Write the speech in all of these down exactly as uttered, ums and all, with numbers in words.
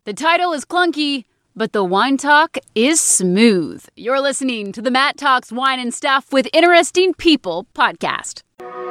The title is clunky, but the wine talk is smooth. You're listening to the Matt Talks Wine and Stuff with Interesting People podcast.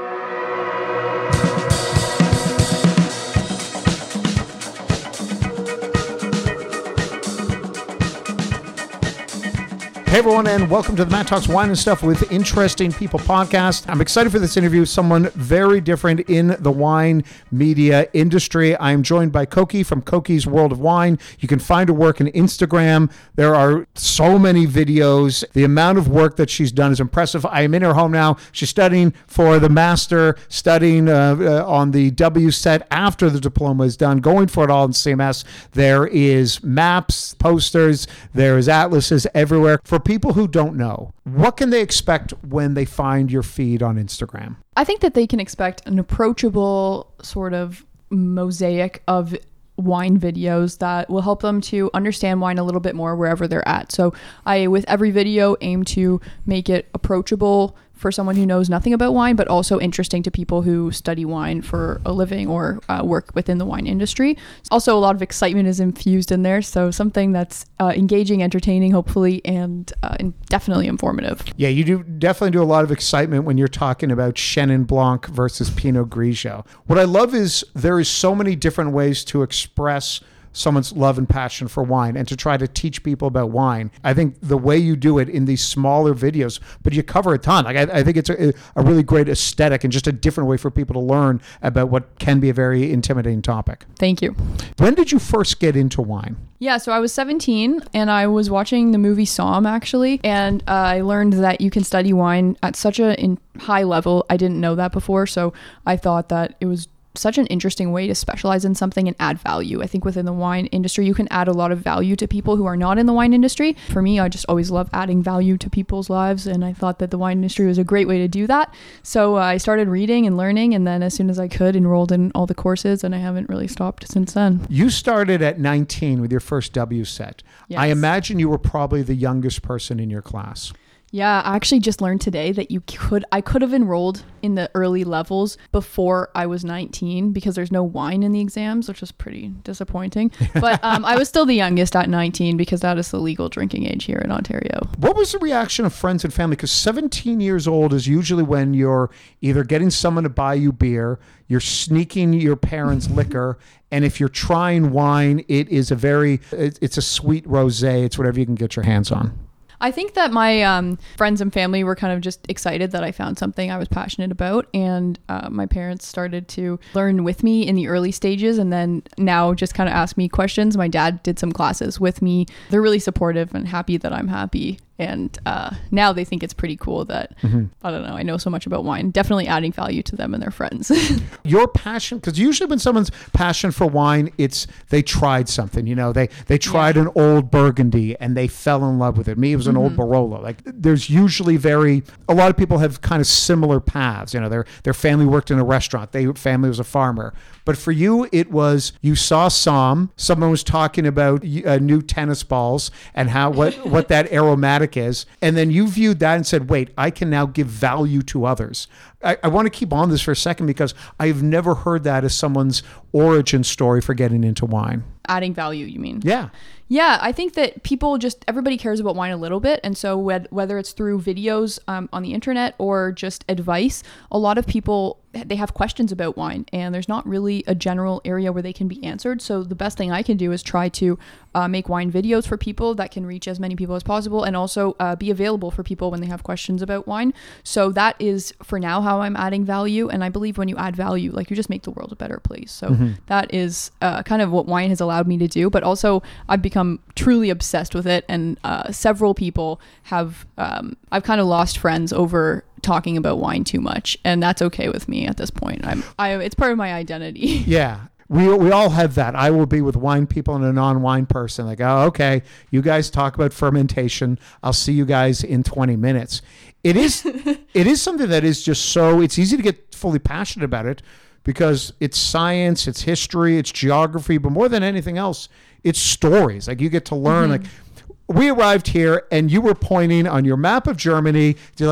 Hey everyone, and welcome to the Matt Talks Wine and Stuff with Interesting People podcast. I'm excited for this interview. Someone very different in the wine media industry. I'm joined by Koki from Koki's World of Wine. You can find her work on Instagram. There are so many videos. The amount of work that she's done is impressive. I am in her home now. She's studying for the master, studying uh, uh, on the W set after the diploma is done, going for it all in C M S. There is maps, posters, there is atlases everywhere. For people who don't know, what can they expect when they find your feed on Instagram? I think that they can expect an approachable sort of mosaic of wine videos that will help them to understand wine a little bit more wherever they're at. So I, with every video, aim to make it approachable for someone who knows nothing about wine, but also interesting to people who study wine for a living or uh, work within the wine industry. Also, a lot of excitement is infused in there, so something that's uh, engaging, entertaining, hopefully, and, uh, and definitely informative. Yeah, you do definitely do a lot of excitement when you're talking about Chenin Blanc versus Pinot Grigio. What I love is there is so many different ways to express someone's love and passion for wine and to try to teach people about wine. I think the way you do it in these smaller videos, but you cover a ton. Like I, I think it's a, a really great aesthetic and just a different way for people to learn about what can be a very intimidating topic. Thank you. When did you first get into wine? Yeah, so I was seventeen and I was watching the movie Somm actually, and uh, I learned that you can study wine at such a in high level. I didn't know that before, so I thought that it was such an interesting way to specialize in something and add value. I think within the wine industry, you can add a lot of value to people who are not in the wine industry. For me, I just always love adding value to people's lives, and I thought that the wine industry was a great way to do that. So uh, I started reading and learning, and then as soon as I could, enrolled in all the courses, and I haven't really stopped since then. You started at nineteen with your first W set. Yes. I imagine you were probably the youngest person in your class. Yeah, I actually just learned today that you could, I could have enrolled in the early levels before I was nineteen because there's no wine in the exams, which is pretty disappointing. But um, I was still the youngest at nineteen because that is the legal drinking age here in Ontario. What was the reaction of friends and family? Because seventeen years old is usually when you're either getting someone to buy you beer, you're sneaking your parents' liquor, and if you're trying wine, it is a very, it's a sweet rosé. It's whatever you can get your hands on. I think that my um, friends and family were kind of just excited that I found something I was passionate about, and uh, my parents started to learn with me in the early stages, and then now just kind of ask me questions. My dad did some classes with me. They're really supportive and happy that I'm happy. And uh, now they think it's pretty cool that, mm-hmm. I don't know, I know so much about wine. Definitely adding value to them and their friends. Your passion, because usually when someone's passion for wine, it's they tried something, you know, they they tried yeah. an old Burgundy and they fell in love with it. Me, it was an mm-hmm. old Barolo. Like there's usually very, a lot of people have kind of similar paths. You know, their their family worked in a restaurant. Their family was a farmer. But for you, it was, you saw Somm, someone was talking about uh, new tennis balls and how what, what that aromatic is. And then you viewed that and said, wait, I can now give value to others. I, I want to keep on this for a second because I've never heard that as someone's origin story for getting into wine. Adding value, you mean? Yeah. Yeah, I think that people just, everybody cares about wine a little bit. And so whether it's through videos um, on the internet or just advice, a lot of people, they have questions about wine and there's not really a general area where they can be answered. So the best thing I can do is try to uh, make wine videos for people that can reach as many people as possible, and also uh, be available for people when they have questions about wine. So that is for now how I'm adding value. And I believe when you add value, like you just make the world a better place. So mm-hmm. that is uh, kind of what wine has allowed me to do. But also I've become truly obsessed with it. And uh, several people have, um, I've kind of lost friends over talking about wine too much, and that's okay with me at this point. I'm, I, it's part of my identity. Yeah. We we all have that. I will be with wine people and a non-wine person. Like, oh, okay, you guys talk about fermentation. I'll see you guys in twenty minutes. It is it is something that is just so, it's easy to get fully passionate about it because it's science, it's history, it's geography, but more than anything else, it's stories. Like you get to learn. Mm-hmm. Like we arrived here and you were pointing on your map of Germany to like,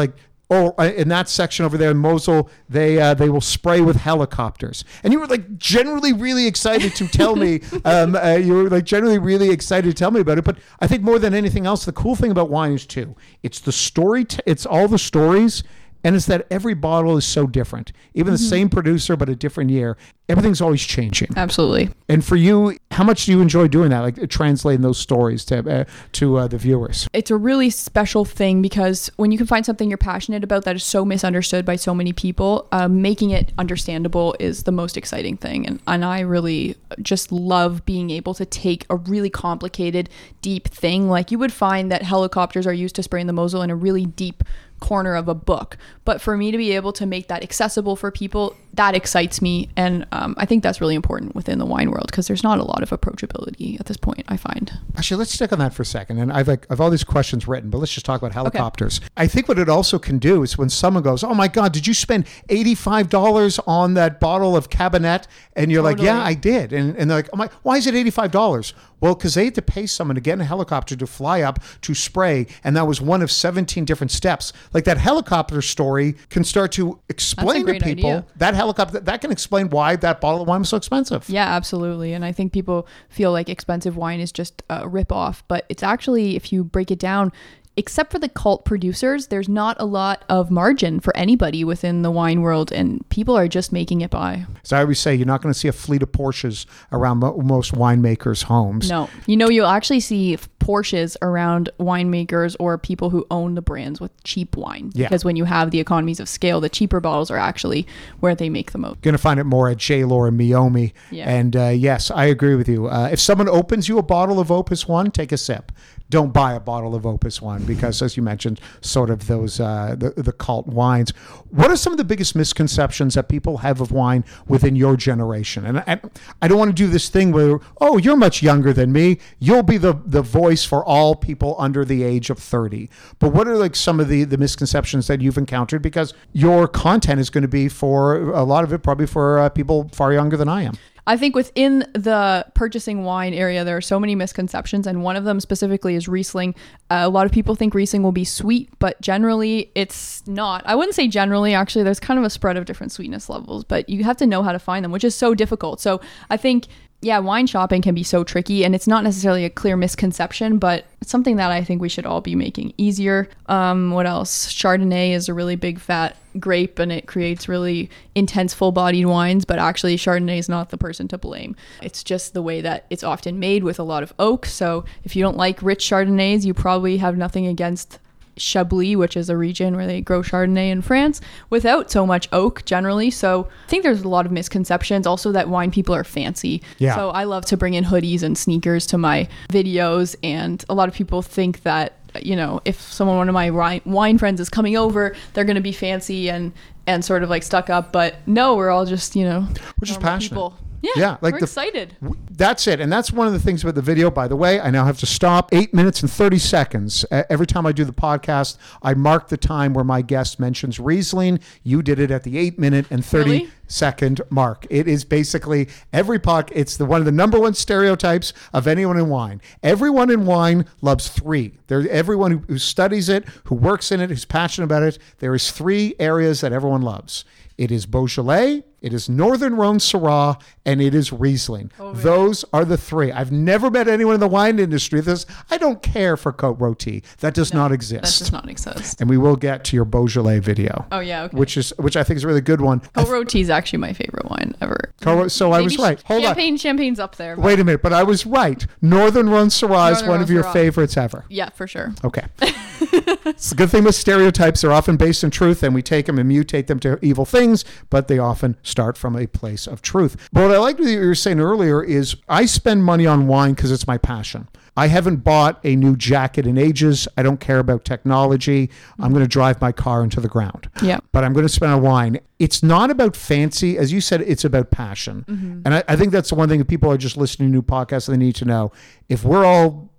oh, uh, in that section over there in Mosul, they uh, they will spray with helicopters. And you were like generally really excited to tell me, um, uh, you were like generally really excited to tell me about it. But I think more than anything else, the cool thing about wine is too, it's the story, t- it's all the stories. And it's that every bottle is so different. Even the mm-hmm. same producer, but a different year. Everything's always changing. Absolutely. And for you, how much do you enjoy doing that? Like translating those stories to uh, to uh, the viewers? It's a really special thing because when you can find something you're passionate about that is so misunderstood by so many people, uh, making it understandable is the most exciting thing. And, and I really just love being able to take a really complicated, deep thing. Like you would find that helicopters are used to spray in the Mosul in a really deep corner of a book, but for me to be able to make that accessible for people, that excites me. And um, I think that's really important within the wine world because there's not a lot of approachability at this point, I find. Actually, let's stick on that for a second. And I've like I've all these questions written, but let's just talk about helicopters. Okay. I think what it also can do is when someone goes, oh my God, did you spend eighty-five dollars on that bottle of Cabernet? And you're totally. like, yeah, I did. And, and they're like, oh my, why is it eighty-five dollars? Well, because they had to pay someone to get in a helicopter to fly up to spray. And that was one of seventeen different steps. Like that helicopter story can start to explain to people idea. that helicopter, that can explain why that bottle of wine was so expensive. Yeah, absolutely. And I think people feel like expensive wine is just a rip off, but it's actually, if you break it down, except for the cult producers, there's not a lot of margin for anybody within the wine world, and people are just making it by. So I always say, you're not going to see a fleet of Porsches around mo- most winemakers' homes. No. You know, you'll actually see Porsches around winemakers or people who own the brands with cheap wine. Yeah. Because when you have the economies of scale, the cheaper bottles are actually where they make the most. Going to find it more at J-Lore and Meiomi. Yeah. And uh, yes, I agree with you. Uh, if someone opens you a bottle of Opus One, take a sip. Don't buy a bottle of Opus One because, as you mentioned, sort of those uh, the, the cult wines. What are some of the biggest misconceptions that people have of wine within your generation? And I, I don't want to do this thing where, oh, you're much younger than me. You'll be the, the voice for all people under the age of thirty. But what are like some of the, the misconceptions that you've encountered? Because your content is going to be for a lot of it probably for uh, people far younger than I am. I think within the purchasing wine area, there are so many misconceptions, and one of them specifically is Riesling. Uh, a lot of people think Riesling will be sweet, but generally it's not. I wouldn't say generally, actually. There's kind of a spread of different sweetness levels, but you have to know how to find them, which is so difficult. So I think, yeah, wine shopping can be so tricky, and it's not necessarily a clear misconception, but it's something that I think we should all be making easier. Um, what else? Chardonnay is a really big fat grape, and it creates really intense full-bodied wines, but actually Chardonnay is not the person to blame. It's just the way that it's often made with a lot of oak. So if you don't like rich Chardonnays, you probably have nothing against Chablis, which is a region where they grow Chardonnay in France without so much oak generally. So I think there's a lot of misconceptions. Also that wine people are fancy. Yeah. So I love to bring in hoodies and sneakers to my videos, and a lot of people think that, you know, if someone, one of my wine friends is coming over, they're going to be fancy and and sort of like stuck up. But no, we're all just, you know, we're just passionate people. Yeah, yeah, like we're the, excited. That's it. And that's one of the things about the video, by the way. I now have to stop eight minutes and thirty seconds. Uh, every time I do the podcast, I mark the time where my guest mentions Riesling. You did it at the eight minute and thirty really? second mark. It is basically every pod. It's the one of the number one stereotypes of anyone in wine. Everyone in wine loves three. There, everyone who, who studies it, who works in it, who's passionate about it, there is three areas that everyone loves. It is Beaujolais, it is Northern Rhone Syrah, and it is Riesling. Oh, Those are the three. I've never met anyone in the wine industry that says, I don't care for Côte Rôtie. That does no, not exist. That does not exist. And we will get to your Beaujolais video. Oh, yeah, okay. Which is which I think is a really good one. Côte Rôtie is actually my favorite wine ever. Côte, so Maybe I was right. Hold champagne, on. Champagne's up there. But... Wait a minute, but I was right. Northern Rhone Syrah is one Rhone of your Syrah. favorites ever. Yeah, for sure. Okay. It's the good thing with stereotypes. They're often based in truth, and we take them and mutate them to evil things, but they often start from a place of truth. But what I liked what you were saying earlier is I spend money on wine because it's my passion. I haven't bought a new jacket in ages. I don't care about technology. I'm going to drive my car into the ground. Yeah. But I'm going to spend on wine. It's not about fancy. As you said, it's about passion. Mm-hmm. And I, I think that's the one thing that people are just listening to new podcasts, they need to know. If we're all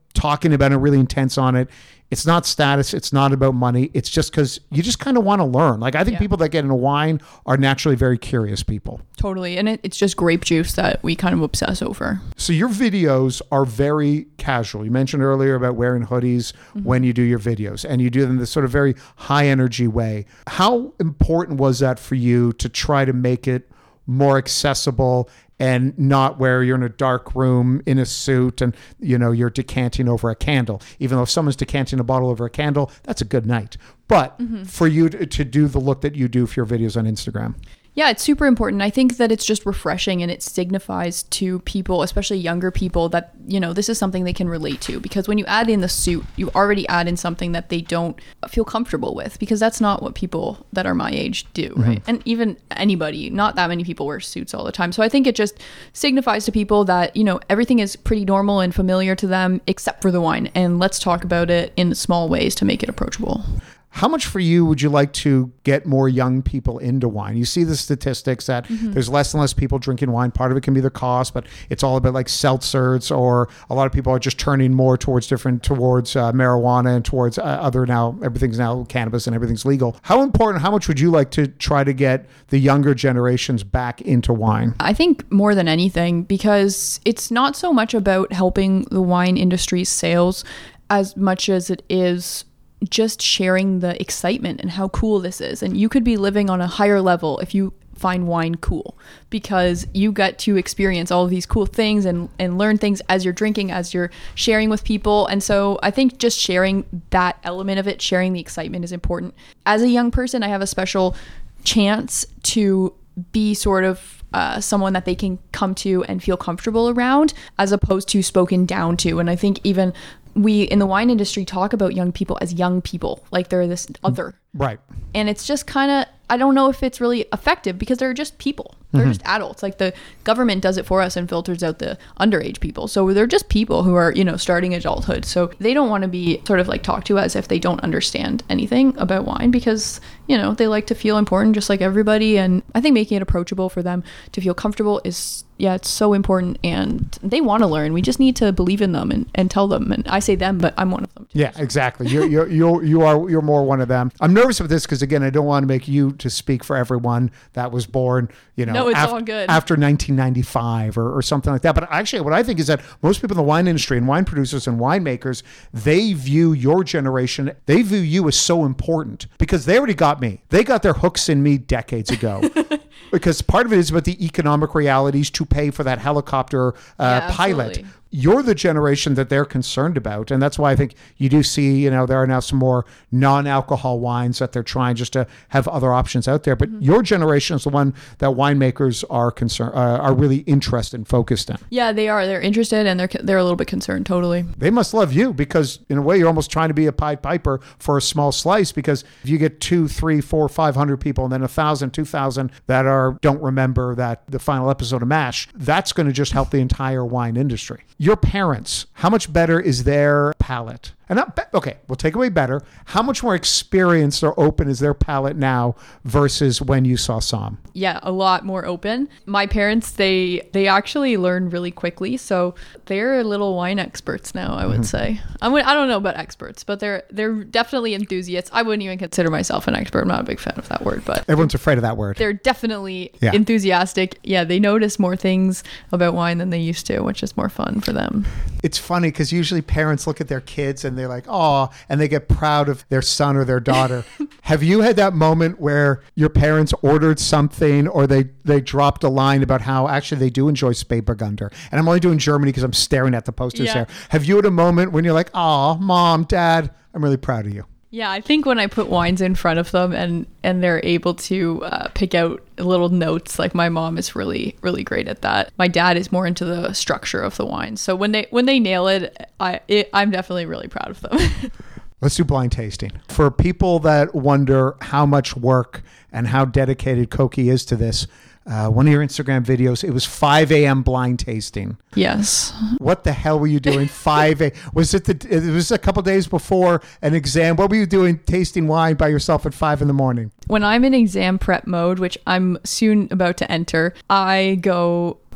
talking about it, really intense on it. It's not status. It's not about money. It's just because you just kind of want to learn. Like I think Yeah. people that get into wine are naturally very curious people. Totally. And it, it's just grape juice that we kind of obsess over. So your videos are very casual. You mentioned earlier about wearing hoodies mm-hmm. when you do your videos, and you do them in this sort of very high energy way. How important was that for you to try to make it more accessible and not where you're in a dark room in a suit and, you know, you're decanting over a candle? Even though if someone's decanting a bottle over a candle, that's a good night. But mm-hmm. for you to, to do the look that you do for your videos on Instagram. Yeah, it's super important. I think that it's just refreshing, and it signifies to people, especially younger people, that, you know, this is something they can relate to. Because when you add in the suit, you already add in something that they don't feel comfortable with, because that's not what people that are my age do, right? Mm-hmm. And even anybody, not that many people wear suits all the time. So I think it just signifies to people that, you know, everything is pretty normal and familiar to them except for the wine. And let's talk about it in small ways to make it approachable. How much for you would you like to get more young people into wine? You see the statistics that mm-hmm. there's less and less people drinking wine. Part of it can be the cost, but it's all about like seltzers, or a lot of people are just turning more towards different, towards uh, marijuana and towards uh, other now, everything's now cannabis and everything's legal. How important, how much would you like to try to get the younger generations back into wine? I think more than anything, because it's not so much about helping the wine industry's sales as much as it is just sharing the excitement and how cool this is. And you could be living on a higher level if you find wine cool, because you get to experience all of these cool things and, and learn things as you're drinking, as you're sharing with people. And so I think just sharing that element of it, sharing the excitement, is important. As a young person, I have a special chance to be sort of uh, someone that they can come to and feel comfortable around, as opposed to spoken down to. And I think even we in the wine industry talk about young people as young people, like they're this other. Right. And it's just kind of, I don't know if it's really effective, because they're just people. They're mm-hmm. just adults. Like the government does it for us and filters out the underage people. So they're just people who are, you know, starting adulthood. So they don't want to be sort of like talked to as if they don't understand anything about wine, because, you know, they like to feel important just like everybody. And I think making it approachable for them to feel comfortable is, yeah, it's so important. And they want to learn. We just need to believe in them and, and tell them. And I say them, but I'm one of them too. Yeah, exactly. You're, you're, you're, you are, you're more one of them. I'm nervous with this because, again, I don't want to make you to speak for everyone that was born, you know, no, it's af- all good. after nineteen ninety-five or, or something like that. But actually, what I think is that most people in the wine industry and wine producers and winemakers, they view your generation, they view you as so important, because they already got me. They got their hooks in me decades ago. Because part of it is about the economic realities to pay for that helicopter uh, yeah, pilot. absolutely. You're the generation that they're concerned about. And that's why I think you do see, you know, there are now some more non-alcohol wines that they're trying just to have other options out there. But mm-hmm. your generation is the one that winemakers are concerned, uh, are really interested and focused in. Yeah, they are. They're interested, and they're they're a little bit concerned. Totally. They must love you, because in a way you're almost trying to be a Pied Piper for a small slice, because if you get two, three, four, five hundred people, and then a thousand, two thousand that are don't remember that the final episode of MASH, that's going to just help the entire wine industry. Your parents, how much better is their palate? And not be- okay, we'll take away better. How much more experienced or open is their palate now versus when you saw Somm? Yeah, a lot more open. My parents, they they actually learn really quickly, so they're little wine experts now, I would mm-hmm. say. I would, I don't know about experts, but they're they're definitely enthusiasts. I wouldn't even consider myself an expert. I'm not a big fan of that word, but everyone's afraid of that word. They're definitely yeah. enthusiastic. Yeah, they notice more things about wine than they used to, which is more fun for them. It's funny because usually parents look at their kids and they're like, oh, and they get proud of their son or their daughter. Have you had that moment where your parents ordered something, or they, they dropped a line about how actually they do enjoy Spätburgunder? And I'm only doing Germany because I'm staring at the posters yeah. there. Have you had a moment when you're like, oh, mom, dad, I'm really proud of you? Yeah, I think when I put wines in front of them and, and they're able to uh, pick out little notes, like my mom is really, really great at that. My dad is more into the structure of the wine. So when they when they nail it, I it, I'm definitely really proud of them. Let's do blind tasting. For people that wonder how much work and how dedicated Koki is to this, Uh, one of your Instagram videos, it was five a.m. blind tasting. Yes. What the hell were you doing? five a.m. Was it the, it was a couple days before an exam. What were you doing tasting wine by yourself at five in the morning? When I'm in exam prep mode, which I'm soon about to enter, I go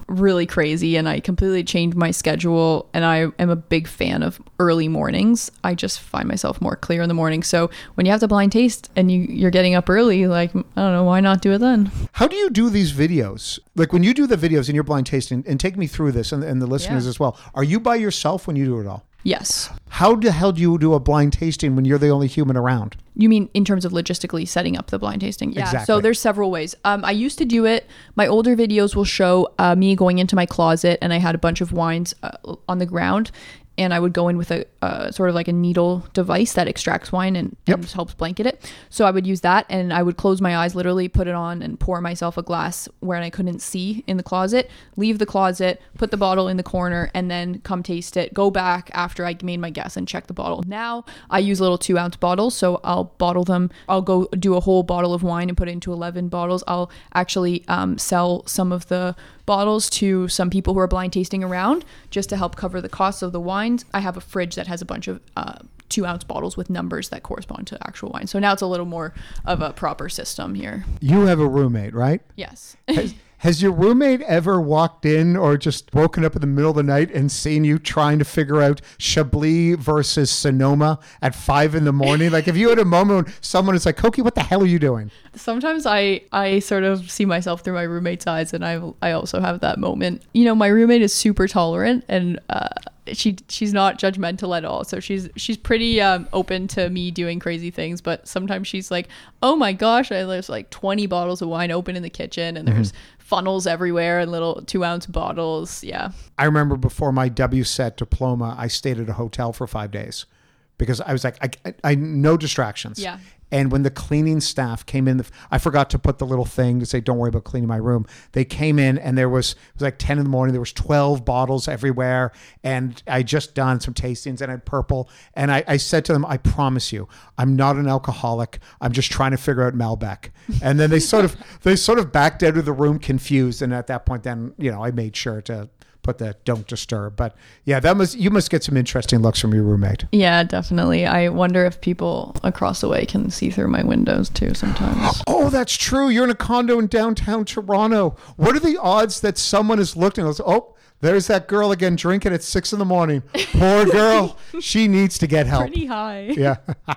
really crazy and I completely changed my schedule, and I am a big fan of early mornings. I just find myself more clear in the morning. So when you have to blind taste and you, you're getting up early, like, I don't know, why not do it then? How do you do these videos? Like when you do the videos in your blind tasting, and take me through this and, and the listeners Yeah. as well. Are you by yourself when you do it all? Yes. How the hell do you do a blind tasting when you're the only human around? You mean in terms of logistically setting up the blind tasting? Yeah. Exactly. So there's several ways. Um, I used to do it. My older videos will show uh, me going into my closet, and I had a bunch of wines uh, on the ground, and I would go in with a uh, sort of like a needle device that extracts wine and, Yep. and helps blanket it. So I would use that, and I would close my eyes, literally put it on and pour myself a glass where I couldn't see in the closet, leave the closet, put the bottle in the corner, and then come taste it. Go back after I made my guess and check the bottle. Now I use little two ounce bottles. So I'll bottle them. I'll go do a whole bottle of wine and put it into eleven bottles. I'll actually um, sell some of the bottles to some people who are blind tasting around just to help cover the costs of the wines. I have a fridge that has a bunch of uh, two ounce bottles with numbers that correspond to actual wine. So now it's a little more of a proper system here. You have a roommate, right? Yes. Has, has your roommate ever walked in or just woken up in the middle of the night and seen you trying to figure out Chablis versus Sonoma at five in the morning? Like if you had a moment when someone is like, Koki, what the hell are you doing? Sometimes I, I sort of see myself through my roommate's eyes, and I I also have that moment. You know, my roommate is super tolerant, and uh, she she's not judgmental at all. So she's she's pretty um, open to me doing crazy things. But sometimes she's like, oh my gosh, I, there's like twenty bottles of wine open in the kitchen, and there's funnels everywhere and little two ounce bottles. Yeah. I remember before my W S E T diploma, I stayed at a hotel for five days because I was like, I, I, I no distractions. Yeah. And when the cleaning staff came in, the, I forgot to put the little thing to say, don't worry about cleaning my room. They came in and there was, it was like ten in the morning. There was twelve bottles everywhere. And I just done some tastings and I had purple. And I, I said to them, I promise you, I'm not an alcoholic. I'm just trying to figure out Malbec. And then they sort of, they sort of backed out of the room confused. And at that point, then, you know, I made sure to put the don't disturb. But yeah, that must, you must get some interesting looks from your roommate. Yeah, definitely. I wonder if people across the way can see through my windows too sometimes. Oh, that's true. You're in a condo in downtown Toronto. What are the odds that someone is looking and goes, oh, there's that girl again drinking at six in the morning. Poor girl. She needs to get help. Pretty high. Yeah.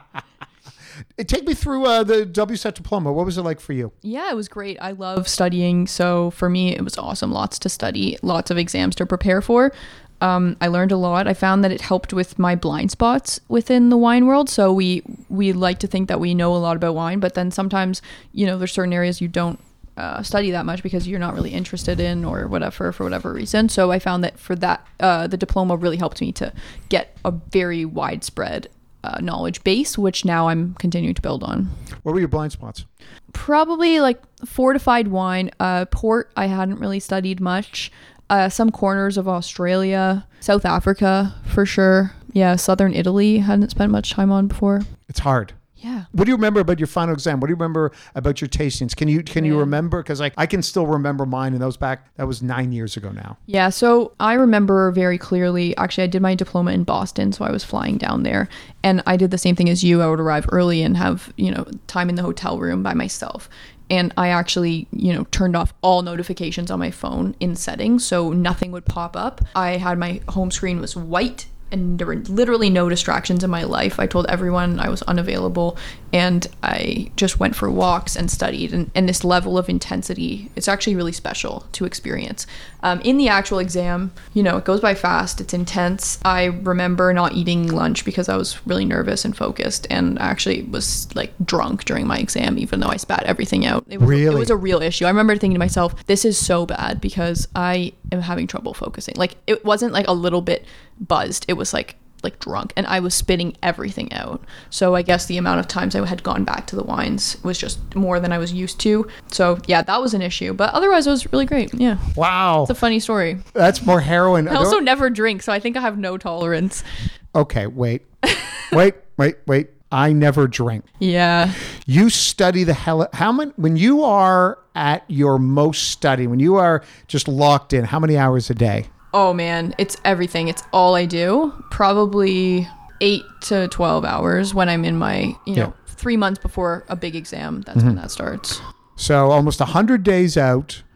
Take me through uh, the W S E T diploma. What was it like for you? Yeah, it was great. I love studying. So for me, it was awesome. Lots to study, lots of exams to prepare for. Um, I learned a lot. I found that it helped with my blind spots within the wine world. So we we like to think that we know a lot about wine, but then sometimes, you know, there's certain areas you don't uh, study that much because you're not really interested in or whatever, for whatever reason. So I found that for that, uh, the diploma really helped me to get a very widespread uh, knowledge base, which now I'm continuing to build on. What were your blind spots? Probably like fortified wine, uh, port. I hadn't really studied much. Uh, some corners of Australia, South Africa for sure. Yeah, southern Italy hadn't spent much time on before. It's hard. Yeah. What do you remember about your final exam? What do you remember about your tastings? Can you can you Man. remember? Because like I can still remember mine, and those back that was nine years ago now. Yeah, so I remember very clearly. Actually, I did my diploma in Boston, so I was flying down there, and I did the same thing as you. I would arrive early and have, you know, time in the hotel room by myself. And I actually, you know, turned off all notifications on my phone in settings, so nothing would pop up. I had my home screen was white, and there were literally no distractions in my life. I told everyone I was unavailable, and I just went for walks and studied. And, and this level of intensity, it's actually really special to experience. Um, in the actual exam, you know, it goes by fast. It's intense. I remember not eating lunch because I was really nervous and focused, and I actually was like drunk during my exam, even though I spat everything out. It was, Really? It was a real issue. I remember thinking to myself, this is so bad because I am having trouble focusing. Like, it wasn't like a little bit buzzed. It was like like drunk, and I was spitting everything out. So I guess the amount of times I had gone back to the wines was just more than I was used to. So yeah, that was an issue, but otherwise it was really great. Yeah. Wow. It's a funny story. That's more heroin. I also never drink, so I think I have no tolerance. Okay, wait. wait, wait, wait. I never drink. Yeah. You study the hell. How many, when you are at your most study, when you are just locked in, how many hours a day? Oh man, it's everything. It's all I do. Probably eight to twelve hours when I'm in my, you know, Yeah. three months before a big exam. That's when that starts. So almost one hundred days out,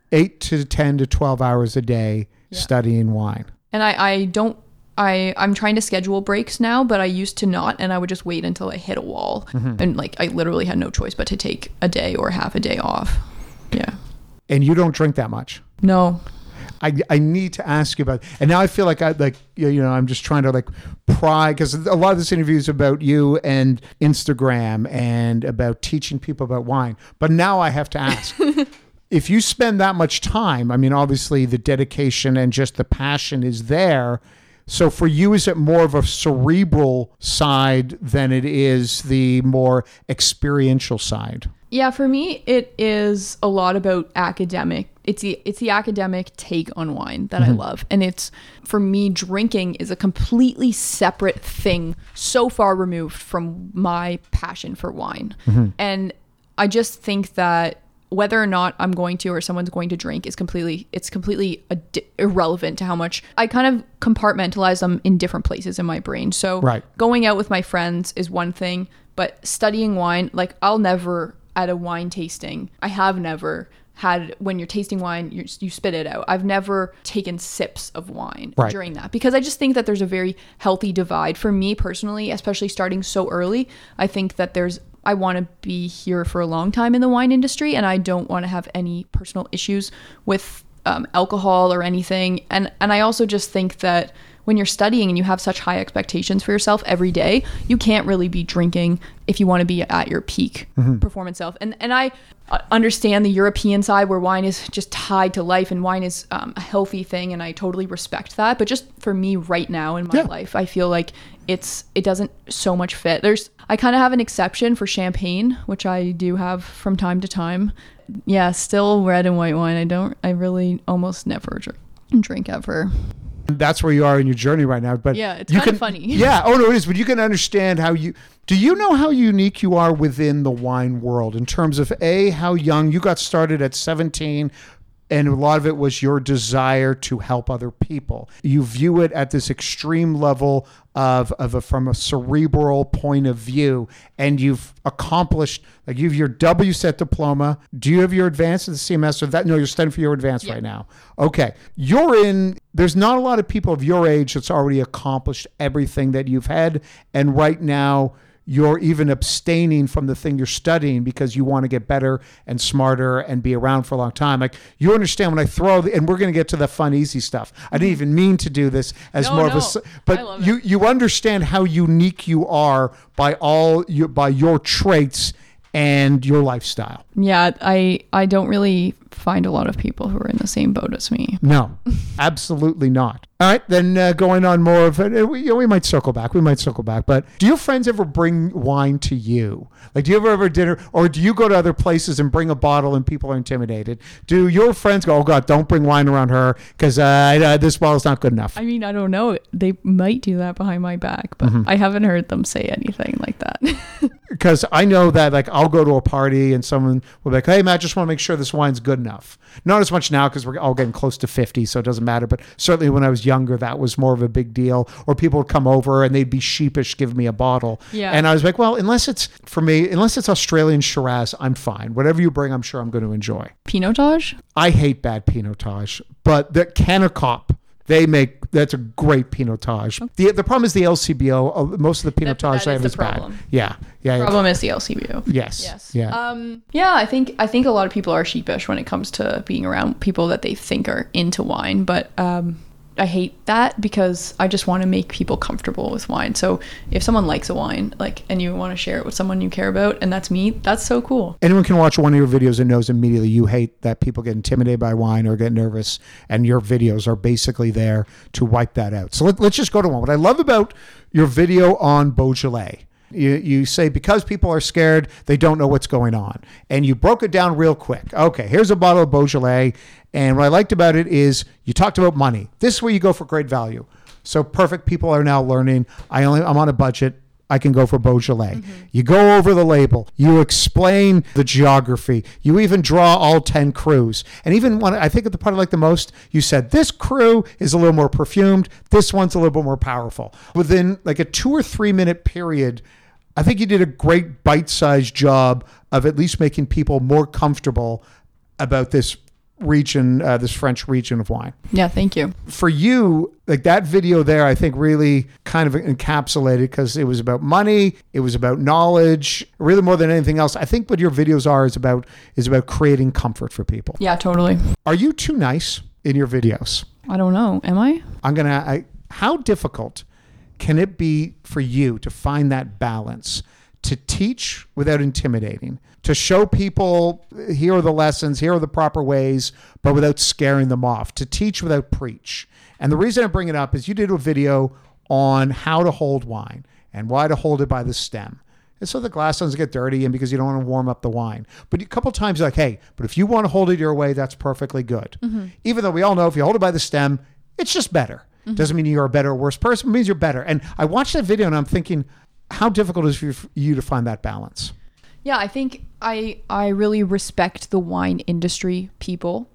eight to ten to twelve hours a day yeah. studying wine. And I, I don't, I, I'm trying to schedule breaks now, but I used to not, and I would just wait until I hit a wall. Mm-hmm. And like, I literally had no choice but to take a day or half a day off. Yeah. And you don't drink that much? No. I, I need to ask you about, and now I feel like I like, you know, I'm just trying to like pry, because a lot of this interview is about you and Instagram and about teaching people about wine. But now I have to ask, if you spend that much time, I mean, obviously the dedication and just the passion is there. So for you, is it more of a cerebral side than it is the more experiential side? Yeah, for me, it is a lot about academic. It's the it's the academic take on wine that mm-hmm. I love. And it's, for me, drinking is a completely separate thing, so far removed from my passion for wine. Mm-hmm. And I just think that whether or not I'm going to or someone's going to drink is completely, it's completely ad- irrelevant to how much I kind of compartmentalize them in different places in my brain. So right. going out with my friends is one thing, but studying wine, like I'll never at a wine tasting, I have never had, when you're tasting wine, you you spit it out. I've never taken sips of wine right. during that, because I just think that there's a very healthy divide for me personally, especially starting so early. I think that there's, I want to be here for a long time in the wine industry, and I don't want to have any personal issues with um, alcohol or anything. And and I also just think that when you're studying and you have such high expectations for yourself every day, you can't really be drinking if you want to be at your peak mm-hmm. performance self. And and I understand the European side where wine is just tied to life, and wine is um, a healthy thing, and I totally respect that. But just for me right now in my yeah. life, I feel like it's it doesn't so much fit. There's I kind of have an exception for champagne, which I do have from time to time. Yeah, still red and white wine. I don't. I really almost never drink, drink ever. That's where you are in your journey right now. But yeah, it's kind of funny. Yeah. Oh, no, it is. But you can understand how you, do you know how unique you are within the wine world in terms of A, how young you got started at seventeen, and a lot of it was your desire to help other people. You view it at this extreme level of, of a, from a cerebral point of view, and you've accomplished, like you have your W S E T diploma. Do you have your advanced at the C M S or that? No, you're studying for your advanced yeah. right now. Okay. You're in, there's not a lot of people of your age that's already accomplished everything that you've had. And right now, you're even abstaining from the thing you're studying because you want to get better and smarter and be around for a long time. Like, you understand when I throw, the, and we're going to get to the fun, easy stuff. I didn't even mean to do this as no, more no. of a, but you, you understand how unique you are by all your, by your traits and your lifestyle. Yeah, I, I don't really find a lot of people who are in the same boat as me. No, absolutely not. All right, then uh, going on more of it, we, you know, we might circle back. We might circle back. But do your friends ever bring wine to you? Like, do you ever ever dinner, or do you go to other places and bring a bottle and people are intimidated? Do your friends go, oh God, don't bring wine around her because uh, uh, this bottle's not good enough? I mean, I don't know. They might do that behind my back, but mm-hmm. I haven't heard them say anything like that. Because I know that, like, I'll go to a party and someone will be like, hey, Matt, just want to make sure this wine's good enough. Not as much now because we're all getting close to fifty, so it doesn't matter. But certainly when I was younger, that was more of a big deal. Or people would come over and they'd be sheepish, give me a bottle. Yeah. And I was like, well, unless it's, for me, unless it's Australian Shiraz, I'm fine. Whatever you bring, I'm sure I'm going to enjoy. Pinotage? I hate bad Pinotage, but the Kennecott, they make, that's a great Pinotage. Okay. The the problem is the L C B O. Uh, most of the Pinotage that, that I have is, is bad. Yeah, yeah. The problem yeah. is the L C B O. Yes. Yes. Yeah. Um. Yeah. I think I think a lot of people are sheepish when it comes to being around people that they think are into wine, but um. I hate that because I just want to make people comfortable with wine. So if someone likes a wine, like, and you want to share it with someone you care about, and that's me, that's so cool. Anyone can watch one of your videos and knows immediately you hate that people get intimidated by wine or get nervous, and your videos are basically there to wipe that out. So let, let's just go to one. What I love about your video on Beaujolais, You you say because people are scared, they don't know what's going on. And you broke it down real quick. Okay, here's a bottle of Beaujolais. And what I liked about it is you talked about money. This is where you go for great value. So perfect. People are now learning. I only, I'm on a budget. I can go for Beaujolais. Mm-hmm. You go over the label. You explain the geography. You even draw all ten crus. And even one, I think the part I like the most, you said this cru is a little more perfumed. This one's a little bit more powerful. Within like a two or three minute period, I think you did a great bite-sized job of at least making people more comfortable about this region, uh, this French region of wine. Yeah, thank you. For you, like that video there, I think really kind of encapsulated because it was about money, it was about knowledge, really more than anything else. I think what your videos are is about is about creating comfort for people. Yeah, totally. Are you too nice in your videos? I don't know. Am I? I'm gonna. I, how difficult can it be for you to find that balance, to teach without intimidating, to show people here are the lessons, here are the proper ways, but without scaring them off, to teach without preach? And the reason I bring it up is you did a video on how to hold wine and why to hold it by the stem. And so the glass doesn't get dirty and because you don't want to warm up the wine. But a couple times you're like, hey, but if you want to hold it your way, that's perfectly good. Mm-hmm. Even though we all know if you hold it by the stem, it's just better. Mm-hmm. Doesn't mean you're a better or worse person. It means you're better. And I watched that video and I'm thinking, how difficult is it for you to find that balance? Yeah, I think I I really respect the wine industry people.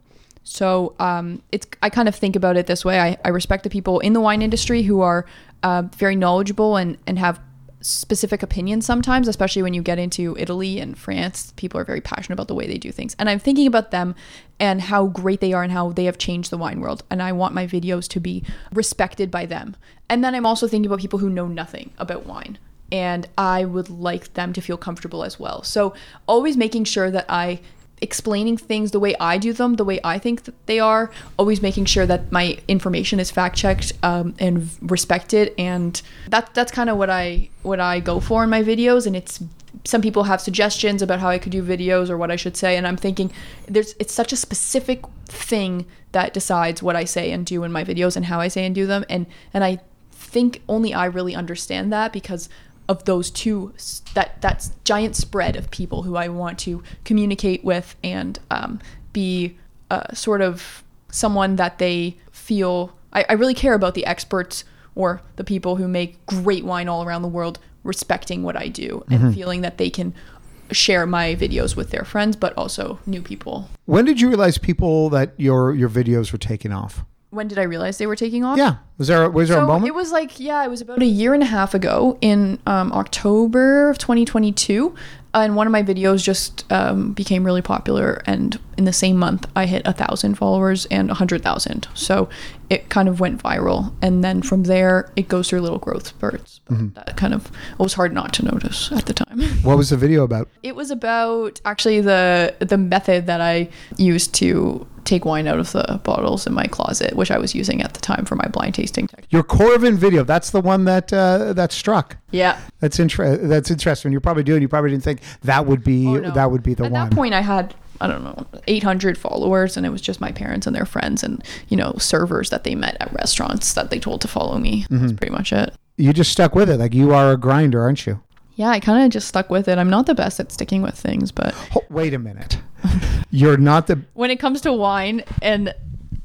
So um, it's I kind of think about it this way. I, I respect the people in the wine industry who are uh, very knowledgeable and, and have specific opinions sometimes, especially when you get into Italy and France. People are very passionate about the way they do things. And I'm thinking about them and how great they are and how they have changed the wine world. And I want my videos to be respected by them. And then I'm also thinking about people who know nothing about wine. And I would like them to feel comfortable as well. So always making sure that I explaining things the way I do them, the way I think that they are, always making sure that my information is fact checked um, and respected. And that that's kind of what I what I go for in my videos. And it's some people have suggestions about how I could do videos or what I should say. And I'm thinking there's it's such a specific thing that decides what I say and do in my videos and how I say and do them. And and I think only I really understand that because of those two, that that's giant spread of people who I want to communicate with and um, be uh, sort of someone that they feel, I, I really care about the experts or the people who make great wine all around the world respecting what I do and mm-hmm. feeling that they can share my videos with their friends, but also new people. When did you realize people that your, your videos were taking off? When did I realize they were taking off? Yeah. Was there, was there so a moment? It was like, yeah, it was about a year and a half ago in um, October of twenty twenty-two. And one of my videos just um, became really popular. And in the same month, I hit a thousand followers and a hundred thousand. So it kind of went viral. And then from there, it goes through little growth spurts. But mm-hmm. that kind of, it was hard not to notice at the time. What was the video about? It was about actually the the method that I used to take wine out of the bottles in my closet, which I was using at the time for my blind tasting technique. Your Coravin video, that's the one that uh, that struck. Yeah. That's inter- that's interesting. You're probably doing, you probably didn't think that would be oh, no. that would be the At one. At that point I had, I don't know, eight hundred followers, and it was just my parents and their friends and, you know, servers that they met at restaurants that they told to follow me. Mm-hmm. That's pretty much it. You just stuck with it. Like you are a grinder, aren't you? Yeah, I kind of just stuck with it. I'm not the best at sticking with things, but... Oh, wait a minute. You're not the... When it comes to wine, and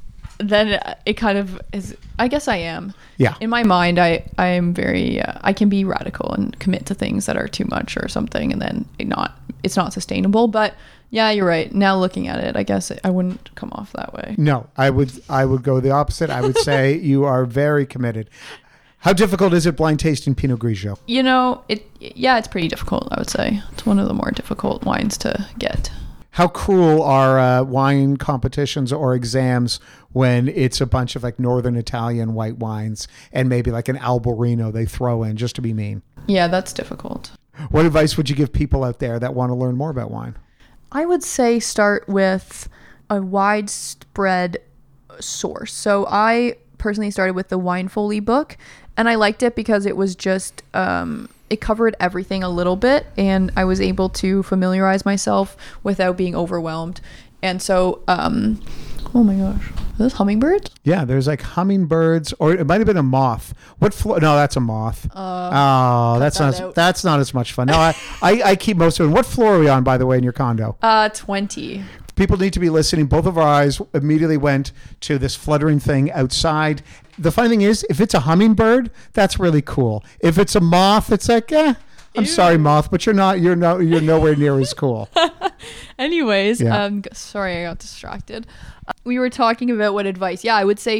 then it kind of is... I guess I am. Yeah. In my mind, I, I am very... Uh, I can be radical and commit to things that are too much or something, and then it not it's not sustainable. But yeah, you're right. Now looking at it, I guess it, I wouldn't come off that way. No, I would, I would go the opposite. I would say you are very committed. How difficult is it blind tasting Pinot Grigio? You know, it. Yeah, it's pretty difficult, I would say. It's one of the more difficult wines to get. How cruel are uh, wine competitions or exams when it's a bunch of like Northern Italian white wines and maybe like an Albarino they throw in just to be mean? Yeah, that's difficult. What advice would you give people out there that want to learn more about wine? I would say start with a widespread source. So I personally started with the Wine Foley book, and I liked it because it was just um it covered everything a little bit, and I was able to familiarize myself without being overwhelmed. And so um oh my gosh, are those hummingbirds? Yeah, there's like hummingbirds, or it might have been a moth. What flo- no, that's a moth. Uh, oh, that's that not out. that's not as much fun. No, I, I I keep most of it. What floor are we on, by the way, in your condo? Uh twenty. People need to be listening. Both of our eyes immediately went to this fluttering thing outside. The funny thing is, if it's a hummingbird, that's really cool. If it's a moth, it's like, eh, I'm Ew. sorry, moth, but you're not, you're no, you're nowhere near as cool. Anyways, yeah. um, sorry, I got distracted. Uh, we were talking about what advice. Yeah, I would say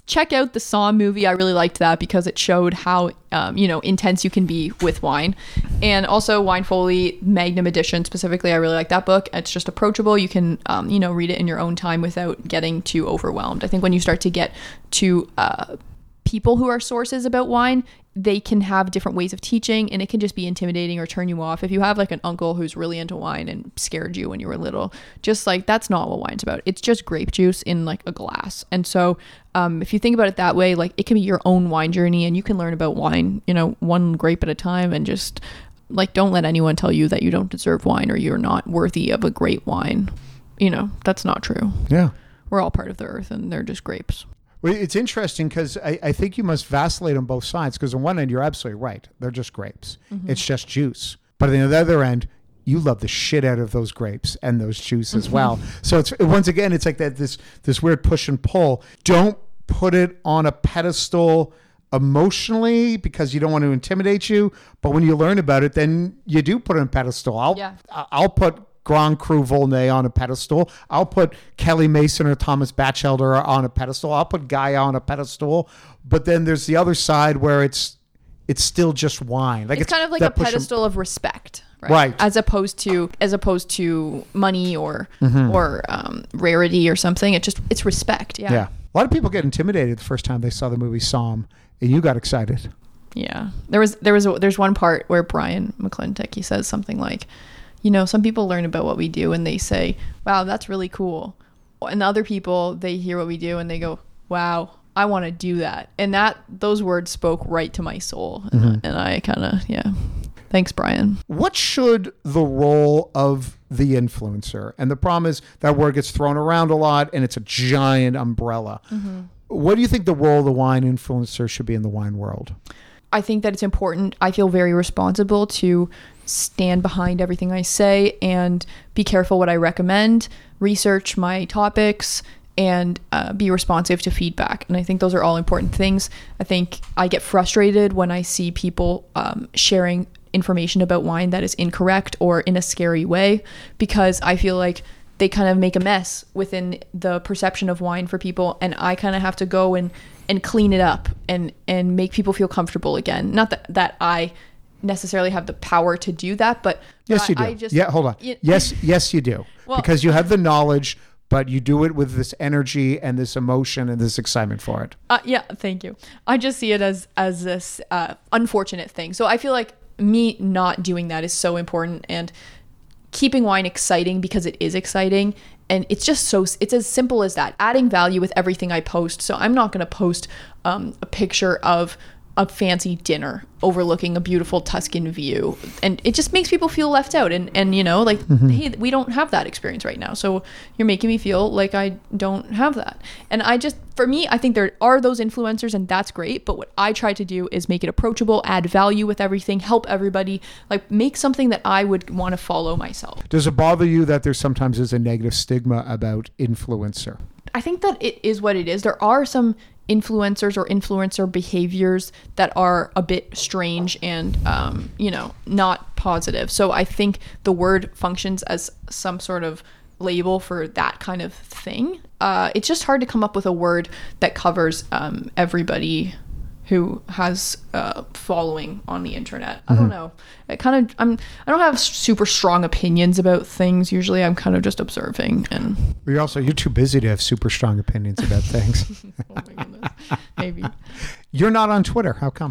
check out the Somm movie. I really liked that because it showed how, um, you know, intense you can be with wine. And also Wine Foley Magnum Edition specifically, I really like that book. It's just approachable. You can, um, you know, read it in your own time without getting too overwhelmed. I think when you start to get to uh, people who are sources about wine, they can have different ways of teaching, and it can just be intimidating or turn you off. If you have like an uncle who's really into wine and scared you when you were little, just like, that's not what wine's about. It's just grape juice in like a glass. And so um, if you think about it that way, like, it can be your own wine journey, and you can learn about wine, you know, one grape at a time. And just like, don't let anyone tell you that you don't deserve wine or you're not worthy of a great wine. You know, that's not true. Yeah. We're all part of the earth, and they're just grapes. Well, it's interesting because I, I think you must vacillate on both sides, because on one end, you're absolutely right. They're just grapes. Mm-hmm. It's just juice. But on the other end, you love the shit out of those grapes and those juice as well. So it's once again, it's like that this this weird push and pull. Don't put it on a pedestal emotionally because you don't want to intimidate you. But when you learn about it, then you do put it on a pedestal. I'll, yeah. I'll put Grand Cru Volnay on a pedestal. I'll put Kelly Mason or Thomas Batchelder on a pedestal. I'll put Gaia on a pedestal. But then there's the other side where it's it's still just wine. Like it's, it's kind of like a pedestal of respect, right? Right. As opposed to as opposed to money or mm-hmm. or um, rarity or something. It just it's respect. Yeah. Yeah. A lot of people get intimidated the first time they saw the movie Somm, and you got excited. Yeah. There was there was a, there's one part where Brian McClintock, he says something like, you know, some people learn about what we do and they say, wow, that's really cool. And other people, they hear what we do and they go, wow, I want to do that. And that those words spoke right to my soul. Mm-hmm. And, and I kind of, yeah. Thanks, Brian. What should the role of the influencer? And the problem is that word gets thrown around a lot and it's a giant umbrella. Mm-hmm. What do you think the role of the wine influencer should be in the wine world? I think that it's important. I feel very responsible to stand behind everything I say and be careful what I recommend, research my topics, and uh, be responsive to feedback. And I think those are all important things. I think I get frustrated when I see people um, sharing information about wine that is incorrect or in a scary way, because I feel like they kind of make a mess within the perception of wine for people, and I kind of have to go and and clean it up and and make people feel comfortable again. Not that that I necessarily have the power to do that, but yes, but you do. I, I just, yeah, hold on. You, yes, yes, you do. Well, because you have the knowledge, but you do it with this energy and this emotion and this excitement for it. Uh, yeah, thank you. I just see it as as this uh, unfortunate thing. So I feel like me not doing that is so important, and keeping wine exciting because it is exciting. And it's just so, it's as simple as that, adding value with everything I post. So I'm not going to post um, a picture of a fancy dinner overlooking a beautiful Tuscan view. And it just makes people feel left out. And, and you know, like, mm-hmm. hey, we don't have that experience right now. So you're making me feel like I don't have that. And I just, for me, I think there are those influencers and that's great. But what I try to do is make it approachable, add value with everything, help everybody, like make something that I would want to follow myself. Does it bother you that there sometimes is a negative stigma about influencer? I think that it is what it is. There are some influencers or influencer behaviors that are a bit strange and um, you know, not positive. So I think the word functions as some sort of label for that kind of thing. Uh, it's just hard to come up with a word that covers um, everybody who has a following on the internet. I don't mm-hmm. know. It kind of, I'm, I don't have super strong opinions about things. Usually I'm kind of just observing. And you're also, you're too busy to have super strong opinions about things. Oh my goodness. Maybe. You're not on Twitter. How come?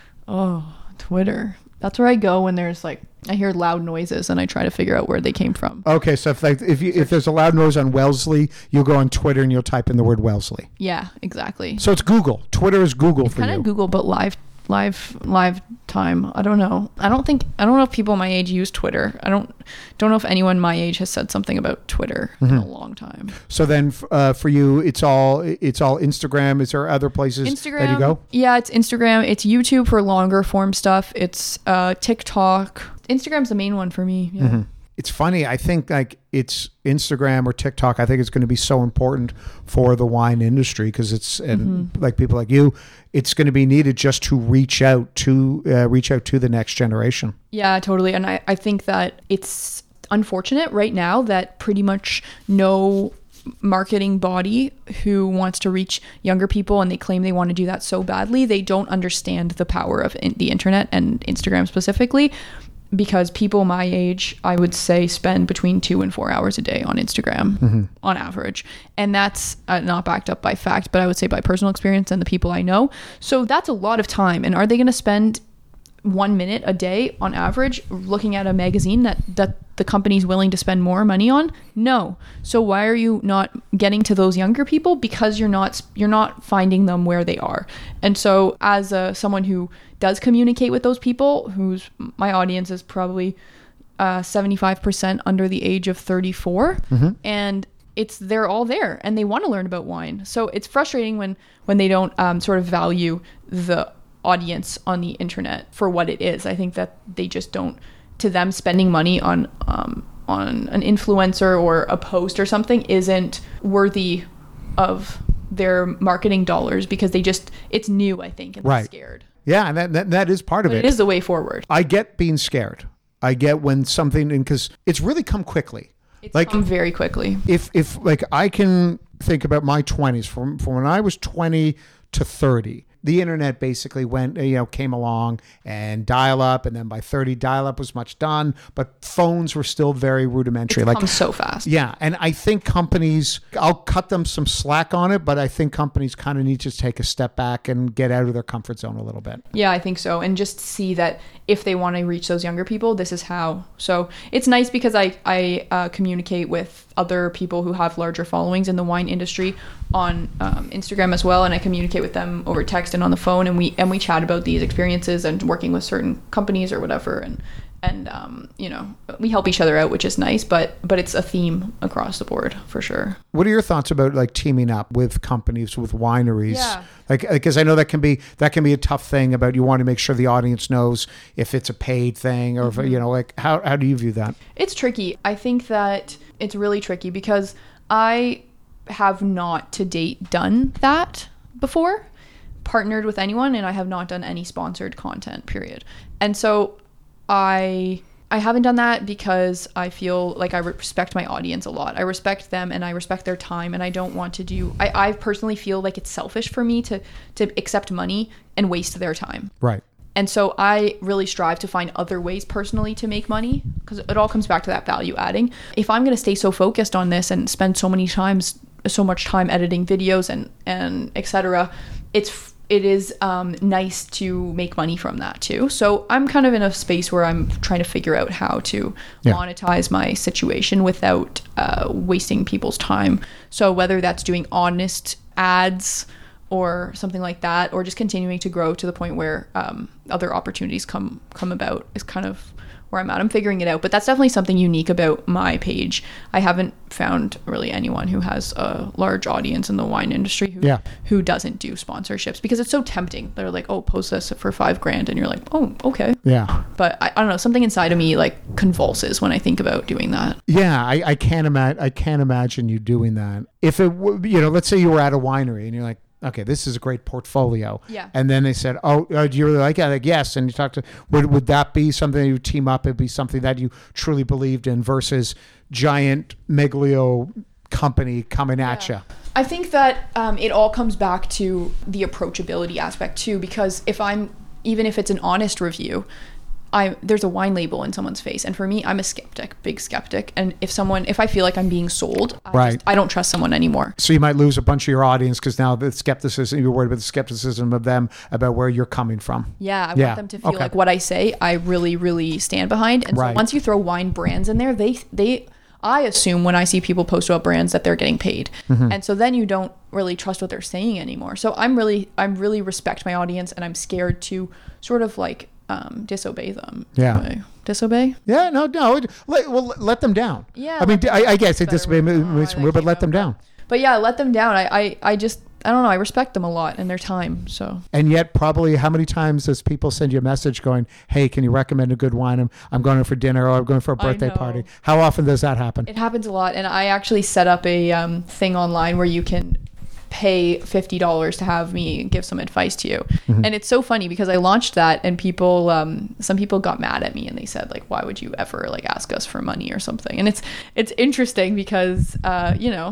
Oh, Twitter. That's where I go when there's like, I hear loud noises and I try to figure out where they came from. Okay, so if like if you if there's a loud noise on Wellesley, you'll go on Twitter and you'll type in the word Wellesley. Yeah, exactly. So it's Google. Twitter is Google it's for you. Kind of Google, but live, live, live time. I don't know. I don't think I don't know if people my age use Twitter. I don't don't know if anyone my age has said something about Twitter mm-hmm. in a long time. So then, uh, for you, it's all it's all Instagram. Is there other places Instagram, that you go? Yeah, it's Instagram. It's YouTube for longer form stuff. It's uh, TikTok. Instagram's the main one for me. Yeah. Mm-hmm. It's funny. I think like it's Instagram or TikTok. I think it's going to be so important for the wine industry because it's and mm-hmm. like people like you, it's going to be needed just to reach out to uh, reach out to the next generation. Yeah, totally. And I, I think that it's unfortunate right now that pretty much no marketing body who wants to reach younger people, and they claim they want to do that so badly. They don't understand the power of in- the internet and Instagram specifically, because people my age, I would say, spend between two and four hours a day on Instagram mm-hmm. on average. And that's uh, not backed up by fact, but I would say by personal experience and the people I know. So that's a lot of time. And are they going to spend one minute a day on average looking at a magazine that, that the company's willing to spend more money on? No. So why are you not getting to those younger people? Because you're not you're not finding them where they are. And so as a, someone who does communicate with those people, whose my audience is probably uh, seventy-five percent under the age of thirty-four, mm-hmm. and it's they're all there and they want to learn about wine. So it's frustrating when when they don't um, sort of value the audience on the internet for what it is. I think that they just don't, to them, spending money on um, on an influencer or a post or something isn't worthy of their marketing dollars, because they just, it's new, I think, and right. they're scared. Yeah, and that, that, that is part of but it. It is the way forward. I get being scared. I get when something, because it's really come quickly. It's like, come very quickly. If, if like, I can think about my twenties, from, from when I was twenty to thirty, the internet basically went, you know, came along and dial up, and then by thirty, dial up was much done, but phones were still very rudimentary. It's like come so fast. Yeah, and I think companies, I'll cut them some slack on it, but I think companies kind of need to take a step back and get out of their comfort zone a little bit. Yeah, I think so, and just see that if they want to reach those younger people, this is how. So it's nice because I I uh, communicate with other people who have larger followings in the wine industry on um, Instagram as well, and I communicate with them over text and on the phone, and we and we chat about these experiences and working with certain companies or whatever, and and um, you know, we help each other out, which is nice, but but it's a theme across the board for sure. What are your thoughts about like teaming up with companies, with wineries? Yeah. Like, because I know that can be that can be a tough thing about, you want to make sure the audience knows if it's a paid thing or if, you know, like how how do you view that? It's tricky. I think that it's really tricky because I have not to date done that before, partnered with anyone, and I have not done any sponsored content, period. And so I I haven't done that because I feel like I respect my audience a lot. I respect them and I respect their time, and I don't want to do I, I personally feel like it's selfish for me to to accept money and waste their time. Right. And so I really strive to find other ways personally to make money, because it all comes back to that value adding. If I'm going to stay so focused on this and spend so many times, so much time editing videos and, and et cetera, it's, it is um, nice to make money from that too. So I'm kind of in a space where I'm trying to figure out how to yeah. monetize my situation without uh, wasting people's time. So whether that's doing honest ads or something like that, or just continuing to grow to the point where um, other opportunities come come about is kind of where I'm at. I'm figuring it out, but that's definitely something unique about my page. I haven't found really anyone who has a large audience in the wine industry who yeah. who doesn't do sponsorships, because it's so tempting. They're like, oh, post this for five grand, and you're like, oh, okay. Yeah. But I, I don't know, something inside of me like convulses when I think about doing that. Yeah, I, I can't imagine. I can't imagine you doing that. If it, w- you know, let's say you were at a winery and you're like, okay, this is a great portfolio. Yeah. And then they said, oh, uh, do you really like it? Like, yes. And you talked to, would, would that be something you team up? It'd be something that you truly believed in versus giant megalio company coming yeah. at you? I think that um, it all comes back to the approachability aspect too, because if I'm, even if it's an honest review, I, there's a wine label in someone's face. And for me, I'm a skeptic, big skeptic. And if someone, if I feel like I'm being sold, I, right. just, I don't trust someone anymore. So you might lose a bunch of your audience because now the skepticism, you're worried about the skepticism of them about where you're coming from. Yeah, I yeah. want them to feel okay. like what I say, I really, really stand behind. And right. so once you throw wine brands in there, they, they, I assume when I see people post about brands that they're getting paid. Mm-hmm. And so then you don't really trust what they're saying anymore. So I'm really, I'm really respect my audience, and I'm scared to sort of like, um disobey them. Yeah. Disobey. disobey? Yeah, no, no. Let, well, let them down. Yeah. I mean, I, I guess it disobey, oh, but let them down. But yeah, let them down. I, I, I just, I don't know. I respect them a lot and their time. So. And yet, probably, how many times does people send you a message going, "Hey, can you recommend a good wine? I'm, I'm going for dinner, or I'm going for a birthday party." How often does that happen? It happens a lot, and I actually set up a um, thing online where you can pay fifty dollars to have me give some advice to you. Mm-hmm. And it's so funny because I launched that, and people um some people got mad at me, and they said like, why would you ever like ask us for money or something? And it's it's interesting because uh you know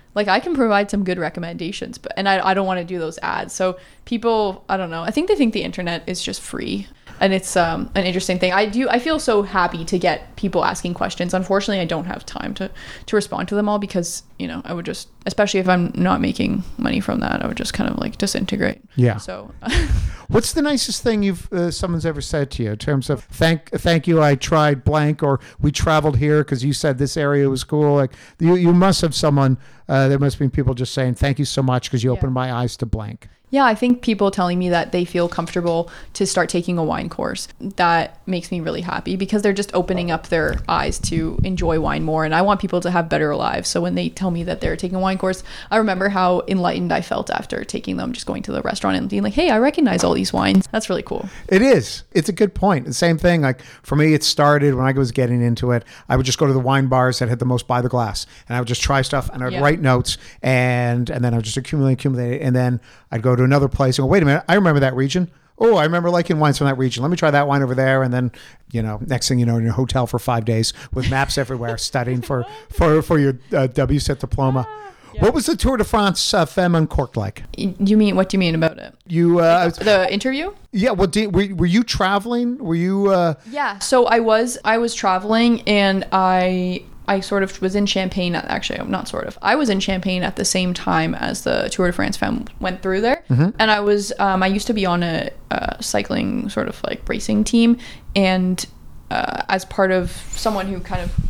like I can provide some good recommendations, but and I, I don't want to do those ads. So people, I don't know, I think they think the internet is just free, and it's um an interesting thing. I do I feel so happy to get people asking questions. Unfortunately, I don't have time to to respond to them all because, you know, I would just, especially if I'm not making money from that, I would just kind of like disintegrate. Yeah. So what's the nicest thing you've uh, someone's ever said to you in terms of thank thank you, I tried blank, or we traveled here because you said this area was cool? Like you you must have someone uh, there must be people just saying thank you so much because you Yeah. opened my eyes to blank. Yeah, I think people telling me that they feel comfortable to start taking a wine course, that makes me really happy because they're just opening up their eyes to enjoy wine more. And I want people to have better lives. So when they tell me that they're taking a wine course, I remember how enlightened I felt after taking them, just going to the restaurant and being like, hey, I recognize all these wines. That's really cool. It is. It's a good point. The same thing. Like for me, it started when I was getting into it. I would just go to the wine bars that had the most by the glass, and I would just try stuff, and I'd Yeah. write notes, and and then I would just accumulate, accumulate, and then I'd go to another place and go, wait a minute, I remember that region. Oh, I remember liking wines from that region. Let me try that wine over there. And then, you know, next thing you know, in your hotel for five days with maps everywhere, studying for for for your uh, W S E T diploma. Yeah. What was the Tour de France uh, Femme Uncorked like? Y- You mean, what do you mean about it? You, uh, The interview? yeah. Well, did, were, were you traveling? Were you? Uh, Yeah. So I was, I was traveling and I, I sort of was in Champagne. Actually, not sort of. I was in Champagne at the same time as the Tour de France Femme went through there. Mm-hmm. And I was, um, I used to be on a, a cycling sort of like racing team. And uh, as part of someone who kind of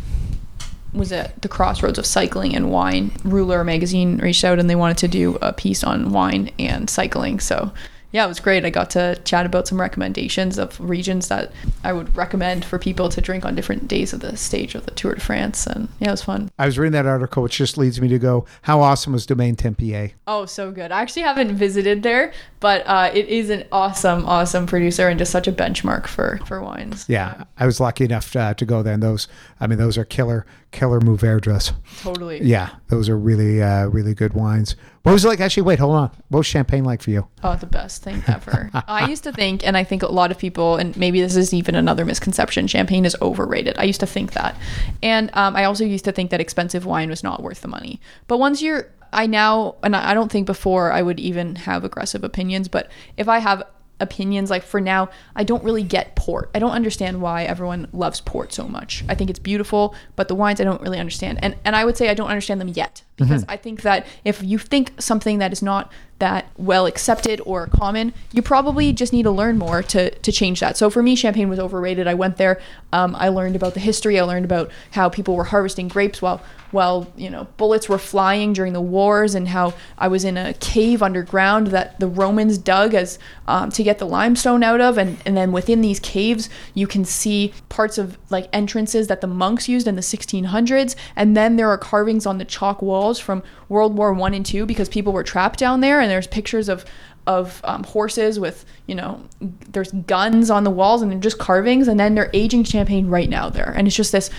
was at the crossroads of cycling and wine, Ruler magazine reached out and they wanted to do a piece on wine and cycling. So yeah, it was great. I got to chat about some recommendations of regions that I would recommend for people to drink on different days of the stage of the Tour de France. And yeah, it was fun. I was reading that article, which just leads me to go, how awesome was Domaine Tempier? Oh, so good. I actually haven't visited there, but uh, it is an awesome, awesome producer and just such a benchmark for, for wines. Yeah, I was lucky enough uh, to go there, and those, I mean, those are killer, killer Mourvèdres. Totally. Yeah, those are really, uh, really good wines. What was it like? Actually, wait, hold on. What was Champagne like for you? Oh, the best thing ever. I used to think, and I think a lot of people, and maybe this is even another misconception, champagne is overrated. I used to think that. And um, I also used to think that expensive wine was not worth the money. But once you're, I now, and I don't think before I would even have aggressive opinions, but if I have opinions, like for now, I don't really get port. I don't understand why everyone loves port so much. I think it's beautiful, but the wines I don't really understand. And and I would say I don't understand them yet, because mm-hmm. I think that if you think something that is not that well accepted or common, you probably just need to learn more to to change that. So for me, Champagne was overrated. I went there, um, I learned about the history, I learned about how people were harvesting grapes while while you know bullets were flying during the wars, and how I was in a cave underground that the Romans dug as um, to get the limestone out of, and and then within these caves you can see parts of like entrances that the monks used in the sixteen hundreds, and then there are carvings on the chalk walls from World War One and Two because people were trapped down there, and there's pictures of of um, horses with, you know, there's guns on the walls, and they're just carvings, and then they're aging champagne right now there, and it's just this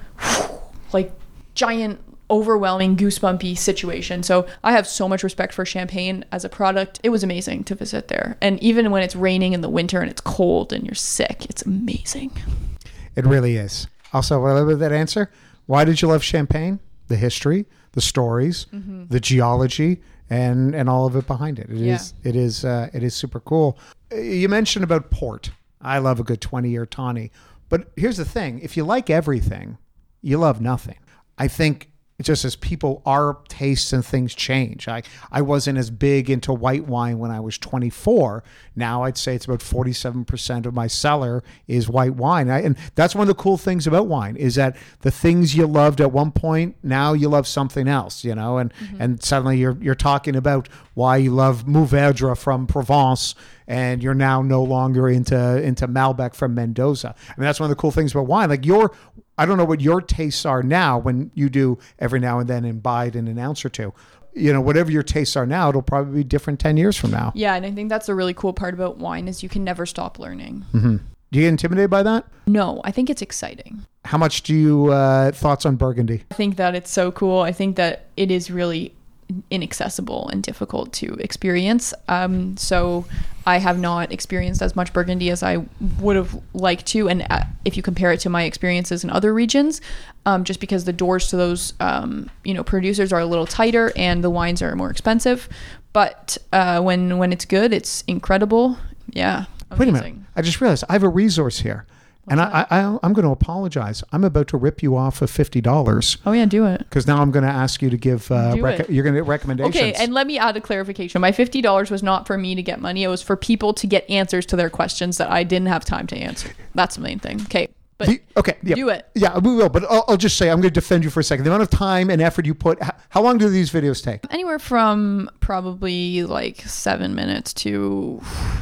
like giant, overwhelming, goosebumpy situation. So I have so much respect for Champagne as a product. It was amazing to visit there, and even when it's raining in the winter and it's cold and you're sick, it's amazing. It really is. Also, what I love about that answer, why did you love Champagne? The history, the stories, mm-hmm. the geology, and and all of it behind it. It yeah. is it is uh, it is super cool. You mentioned about port. I love a good twenty year tawny, but here's the thing: if you like everything, you love nothing. I think just as people, our tastes and things change. I, I wasn't as big into white wine when I was twenty-four. Now I'd say it's about forty-seven percent of my cellar is white wine. I, and that's one of the cool things about wine is that the things you loved at one point, now you love something else, you know, and, mm-hmm. and suddenly you're, you're talking about why you love Mourvèdre from Provence, and you're now no longer into, into Malbec from Mendoza. I mean, that's one of the cool things about wine. Like your, I don't know what your tastes are now when you do every now and then imbibe in an ounce or two. You know, whatever your tastes are now, it'll probably be different ten years from now. Yeah, and I think that's the really cool part about wine is you can never stop learning. Mm-hmm. Do you get intimidated by that? No, I think it's exciting. How much do you, uh, thoughts on Burgundy? I think that it's so cool. I think that it is really inaccessible and difficult to experience. Um, so I have not experienced as much Burgundy as I would have liked to. And uh, if you compare it to my experiences in other regions, um, just because the doors to those, um, you know, producers are a little tighter and the wines are more expensive. But uh, when, when it's good, it's incredible. Yeah. Amazing. Wait a minute. I just realized I have a resource here. What's and I, I, I'm going to apologize. I'm about to rip you off of fifty dollars. Oh, yeah, do it. Because now I'm going to ask you to give, uh, rec- you're going to get recommendations. Okay, and let me add a clarification. My fifty dollars was not for me to get money. It was for people to get answers to their questions that I didn't have time to answer. That's the main thing. Okay, but the, okay, yeah, do it. Yeah, we will. But I'll, I'll just say, I'm going to defend you for a second. The amount of time and effort you put, how, how long do these videos take? Anywhere from probably like seven minutes to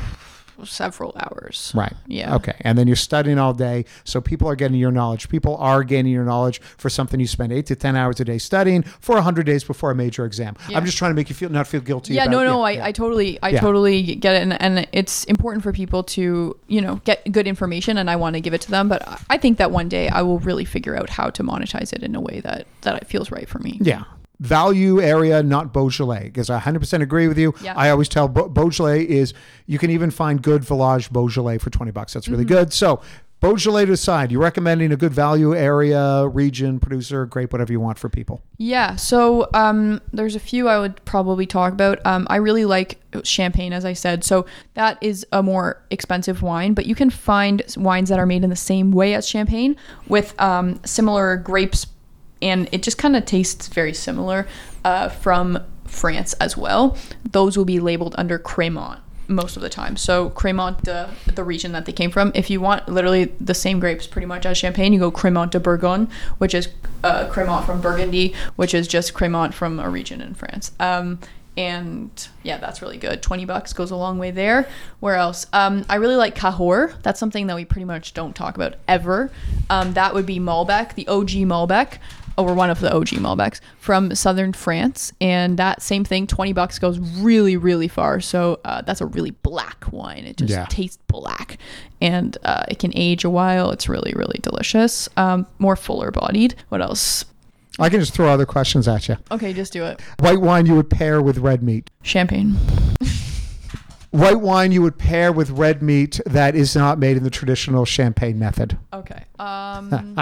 several hours. Right. Yeah. Okay. And then you're studying all day. So people are getting your knowledge. People are gaining your knowledge for something you spend eight to ten hours a day studying for a hundred days before a major exam. Yeah. I'm just trying to make you feel, not feel guilty. Yeah, about, no, no, yeah, I, yeah. I totally, I Yeah. totally get it. And, and it's important for people to, you know, get good information, and I want to give it to them. But I think that one day I will really figure out how to monetize it in a way that, that it feels right for me. Yeah. Value area, not Beaujolais, because I one hundred percent agree with you. Yeah. I always tell Be- Beaujolais is, you can even find good Village Beaujolais for twenty bucks. That's really Mm-hmm. good. So Beaujolais to the side, you're recommending a good value area, region, producer, grape, whatever you want for people. Yeah. So um, there's a few I would probably talk about. Um, I really like Champagne, as I said. So that is a more expensive wine, but you can find wines that are made in the same way as Champagne with um, similar grapes, and it just kind of tastes very similar uh, from France as well. Those will be labeled under Crémant most of the time. So Crémant, the, the region that they came from. If you want literally the same grapes pretty much as Champagne, you go Crémant de Bourgogne, which is uh, Crémant from Burgundy, which is just Crémant from a region in France. Um, and yeah, that's really good. twenty bucks goes a long way there. Where else? Um, I really like Cahors. That's something that we pretty much don't talk about ever. Um, that would be Malbec, the O G Malbec, or one of the O G Malbecs from southern France. And that same thing, twenty bucks goes really, really far. So uh, that's a really black wine. It just Yeah. tastes black, and uh, it can age a while. It's really, really delicious. Um, more fuller bodied. What else? I can just throw other questions at you. Okay, just do it. White wine you would pair with red meat. Champagne. White wine you would pair with red meat that is not made in the traditional Champagne method. Okay. Um,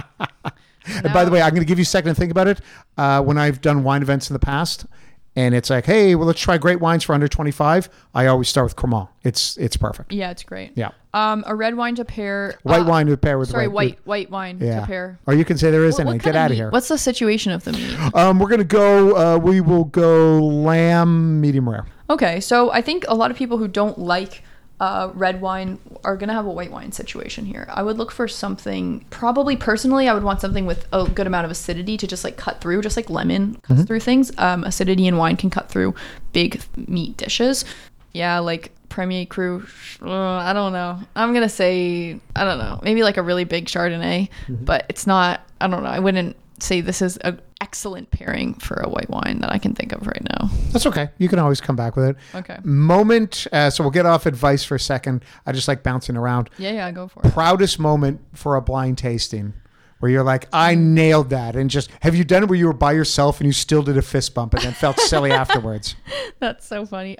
And by the way, I'm going to give you a second to think about it. Uh, when I've done wine events in the past, and it's like, hey, well, let's try great wines for under twenty-five. I always start with Cremant. It's it's perfect. yeah, it's great. Yeah. Um, a red wine to pair. White uh, wine to pair with Sorry, red- white white wine Yeah. to pair. Or you can say there isn't What- any. what Get kind out of meat? here. What's the situation of the meat? Um, we're going to go, uh, we will go lamb medium rare. Okay, so I think a lot of people who don't like uh, red wine are going to have a white wine situation here. I would look for something, probably personally, I would want something with a good amount of acidity to just like cut through, just like lemon cuts through things. Um, acidity in wine can cut through big meat dishes. Yeah, like Premier Cru, uh, I don't know. I'm going to say, I don't know, maybe like a really big Chardonnay, but it's not, I don't know. I wouldn't say this is an excellent pairing for a white wine that I can think of right now. That's okay. You can always come back with it. Okay. Moment. Uh, so we'll get off advice for a second. I just like bouncing around. Yeah, yeah, go for it. Proudest moment for a blind tasting where you're like, I nailed that. And just, have you done it where you were by yourself and you still did a fist bump and then felt silly afterwards? That's so funny.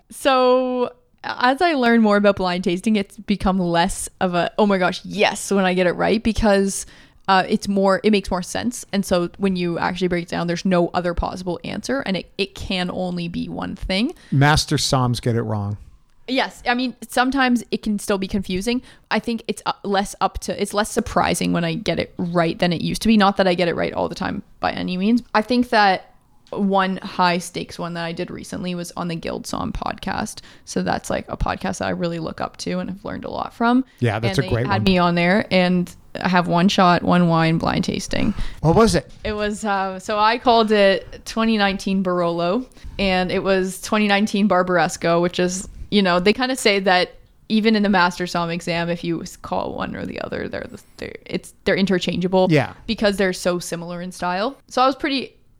So as I learn more about blind tasting, it's become less of a, oh my gosh, yes, when I get it right, because uh, it's more, it makes more sense. And so when you actually break it down, there's no other possible answer, and it, it can only be one thing. Master Soms get it wrong. Yes. I mean, sometimes it can still be confusing. I think it's uh, less up to, it's less surprising when I get it right than it used to be. Not that I get it right all the time by any means. I think that one high stakes one that I did recently was on the Guild Somm podcast. So that's like a podcast that I really look up to and have learned a lot from. Yeah, that's and a great they had one. me on there, and I have one shot, one wine blind tasting. What was it? It was, uh, so I called it twenty nineteen Barolo, and it was twenty nineteen Barbaresco, which is, you know, they kind of say that even in the Master Somm exam, if you call one or the other, they're, they're it's they're interchangeable. Yeah. Because they're so similar in style. So I was pretty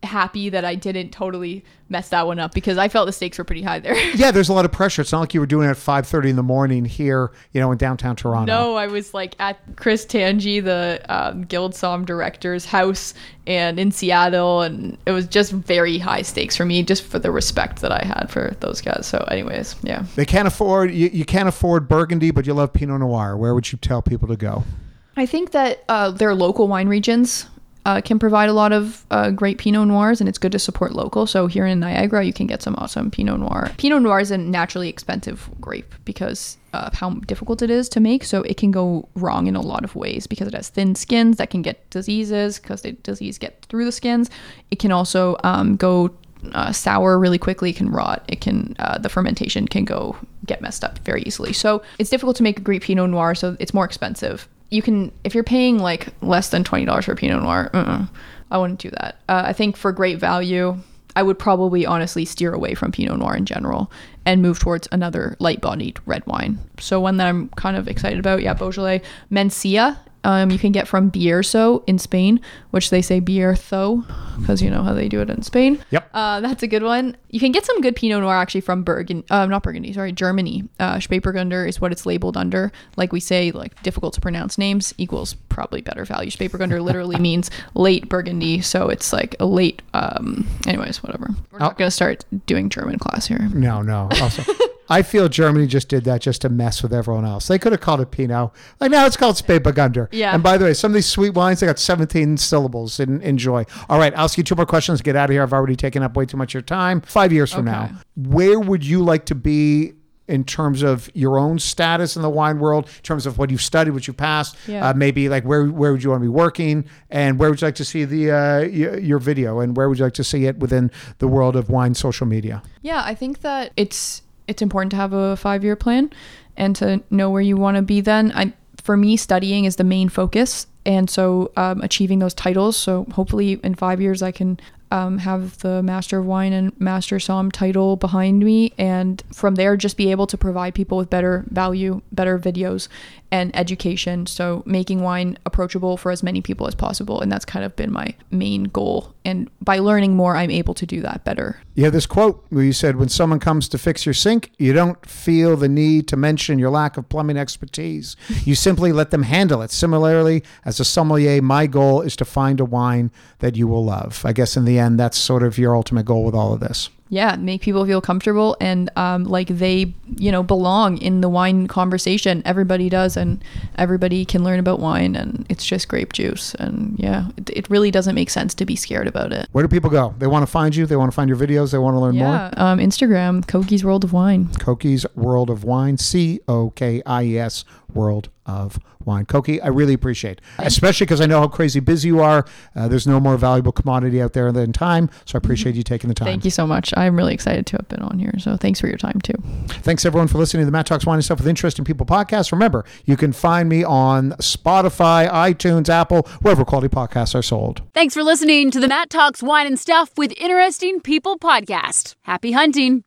happy that I didn't totally mess that one up because I felt the stakes were pretty high there. Yeah, there's a lot of pressure. It's not like you were doing it at five thirty in the morning here, you know, in downtown Toronto. No, I was like at Chris Tangi, the um, Guild Somm director's house, and in Seattle, and it was just very high stakes for me, just for the respect that I had for those guys. So anyways, yeah. They can't afford, you, you can't afford Burgundy, but you love Pinot Noir. Where would you tell people to go? I think that uh, their local wine regions Uh, can provide a lot of uh, great Pinot Noirs, and it's good to support local. So here in Niagara, you can get some awesome Pinot Noir. Pinot Noir is a naturally expensive grape because of how difficult it is to make. So it can go wrong in a lot of ways because it has thin skins that can get diseases because the disease get through the skins. It can also um, go uh, sour really quickly. It can rot. It can uh, the fermentation can go get messed up very easily. So it's difficult to make a great Pinot Noir. So it's more expensive. You can, if you're paying like less than twenty dollars for Pinot Noir, uh-uh, I wouldn't do that. Uh, I think for great value, I would probably honestly steer away from Pinot Noir in general and move towards another light-bodied red wine. So one that I'm kind of excited about, yeah, Beaujolais. Mencia, um, you can get from Bierzo in Spain, which they say Bierzo because you know how they do it in Spain. Yep. Uh, that's a good one. You can get some good Pinot Noir actually from Burgundy, uh, not Burgundy, sorry, Germany. Uh, Spätburgunder is what it's labeled under. Like we say, like difficult to pronounce names equals probably better value. Spätburgunder literally means late Burgundy, so it's like a late. Um, anyways, whatever. We're not Oh. gonna start doing German class here. No, no. Also, I feel Germany just did that just to mess with everyone else. They could have called it Pinot. Like now it's called Spätburgunder. Yeah. And by the way, some of these sweet wines, they got seventeen syllables. And enjoy. All right, I'll ask you two more questions. Get out of here. I've already taken up way too much of your time. Five years from Okay. now, where would you like to be in terms of your own status in the wine world, in terms of what you've studied, what you passed, Yeah. uh, maybe like where where would you want to be working, and where would you like to see the uh, your, your video, and where would you like to see it within the world of wine social media? Yeah, I think that it's it's important to have a five-year plan and to know where you want to be then. I, for me, studying is the main focus. And so um, achieving those titles. So hopefully in five years, I can um, have the Master of Wine and Master Somm title behind me. And from there, just be able to provide people with better value, better videos and education. So making wine approachable for as many people as possible. And that's kind of been my main goal. And by learning more, I'm able to do that better. You have this quote where you said, when someone comes to fix your sink, you don't feel the need to mention your lack of plumbing expertise. You simply let them handle it. Similarly, as a sommelier, my goal is to find a wine that you will love. I guess in the end, that's sort of your ultimate goal with all of this. Yeah, make people feel comfortable and um, like they, you know, belong in the wine conversation. Everybody does, and everybody can learn about wine, and it's just grape juice. And yeah, it, it really doesn't make sense to be scared about it. Where do people go? They want to find you. They want to find your videos. They want to learn more. Yeah, um, Instagram, Koki's World of Wine. Koki's World of Wine, C O K I E S, World of Wine. Koki, I really appreciate it, especially because I know how crazy busy you are. Uh, there's no more valuable commodity out there than time, so I appreciate you taking the time. Thank you so much. I'm really excited to have been on here, so thanks for your time too. Thanks everyone for listening to the Matt Talks Wine and Stuff with Interesting People podcast. Remember, you can find me on Spotify, iTunes, Apple, wherever quality podcasts are sold. Thanks for listening to the Matt Talks Wine and Stuff with Interesting People podcast. Happy hunting.